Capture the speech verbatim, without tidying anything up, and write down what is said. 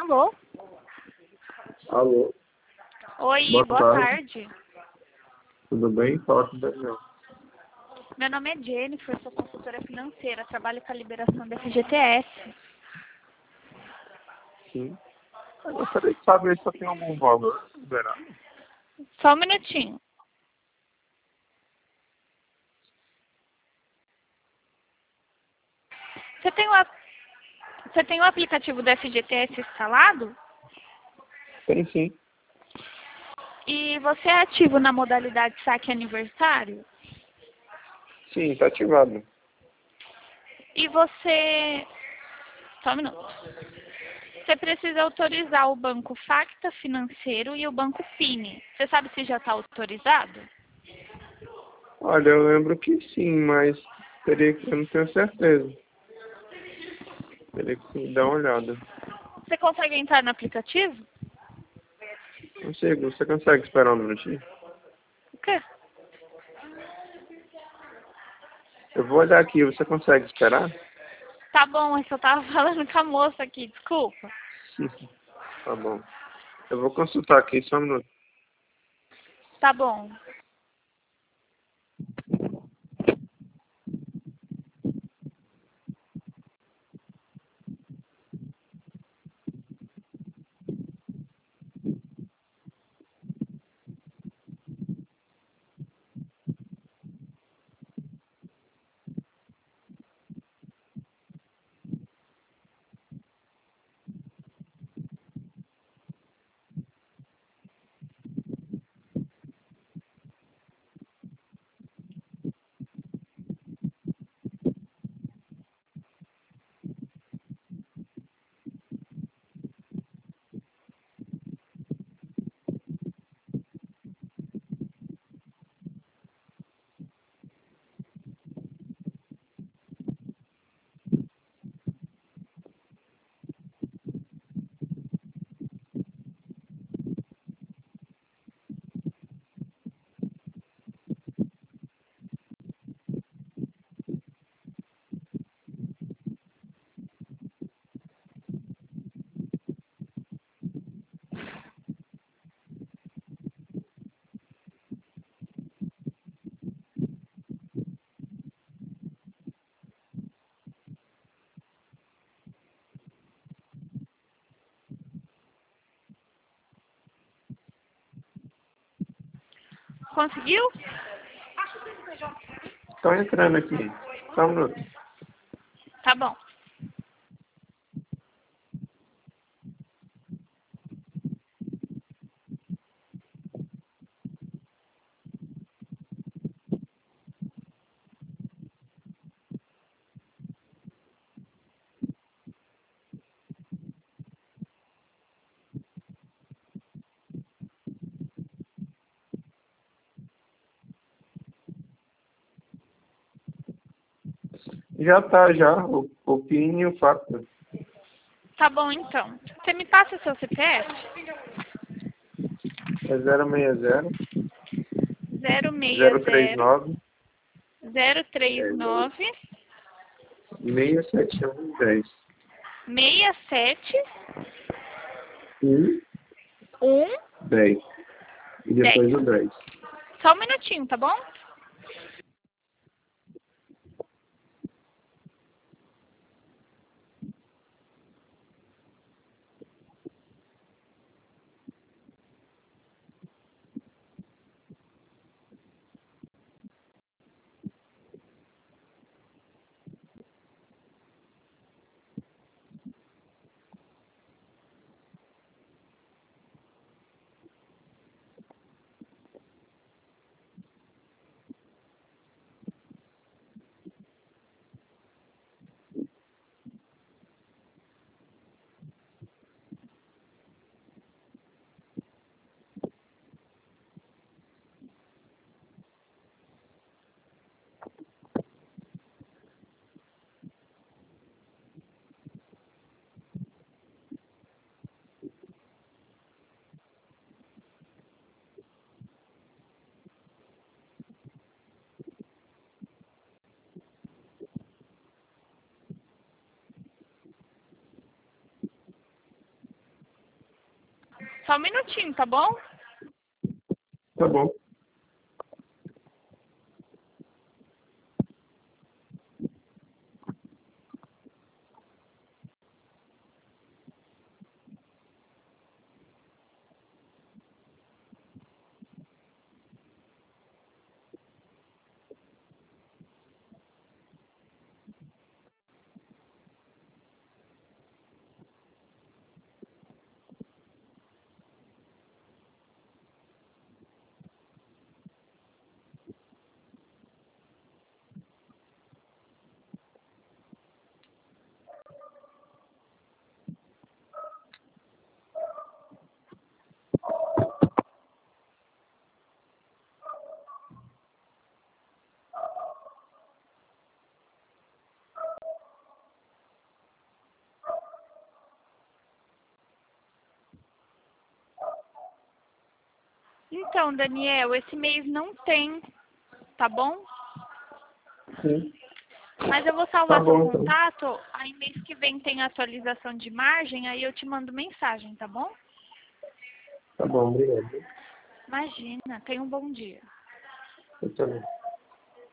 Alô? Alô, Oi, boa, boa tarde. tarde. Tudo bem? Fala com o Daniel. Meu nome é Jennifer, sou consultora financeira, trabalho com a liberação da F G T S. Sim. Eu gostaria de saber se eu tenho algum valor liberado. Só um minutinho. Você tem o, ap- Você tem o aplicativo da F G T S instalado? Tem sim. E você é ativo na modalidade saque aniversário? Sim, está ativado. E você... Só um minuto. Você precisa autorizar o banco Facta Financeiro e o banco Fini. Você sabe se já está autorizado? Olha, eu lembro que sim, mas teria que, eu não tenho certeza. Teria que dar uma olhada. Você consegue entrar no aplicativo? Consigo. Você consegue esperar um minutinho? O quê? Eu vou olhar aqui. Você consegue esperar? Tá bom, é que eu tava falando com a moça aqui, desculpa. Tá bom. Eu vou consultar aqui, só um minuto. Tá bom. Conseguiu? Estou entrando aqui. Só um minuto. Tá bom. Já tá, já. O, o PIN e o Facta. Tá bom, então. Você me passa o seu C P F? É zero seis zero, zero zero seis três zero, nove, zero três nove, seis sete um dez. seis sete um um dez. E dez. depois o dez. Só um minutinho, tá bom? Só um minutinho, tá bom? Tá bom. Então, Daniel, esse mês não tem, tá bom? Sim. Mas eu vou salvar Tá seu bom, então. contato, aí mês que vem tem atualização de margem, aí eu te mando mensagem, tá bom? Tá bom, obrigado. Imagina, tenha um bom dia. Eu também.